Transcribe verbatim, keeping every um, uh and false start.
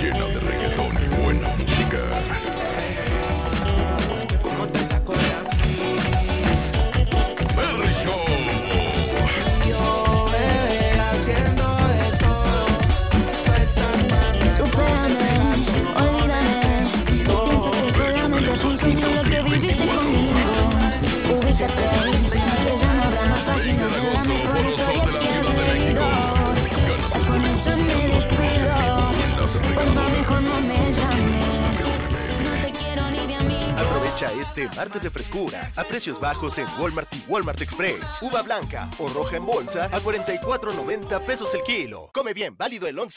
llena de reggaetón y buena música. ¿Cómo te saco de aquí? El Show. Yo, bebé, haciendo de todo. Suéltame. Supérame, olvídame. Tú piensas que solamente funciona lo que viviste conmigo. Ubícate, que ya no habrá más páginas en la mejor historia que has leído. Ya con esto me despido. Por favor, mejor no me llames. No te quiero ni de amigo. Aprovecha este martes de frescura a precios bajos en Walmart y Walmart Express. Uva blanca o roja en bolsa a cuarenta y cuatro noventa pesos el kilo. Come bien, válido el once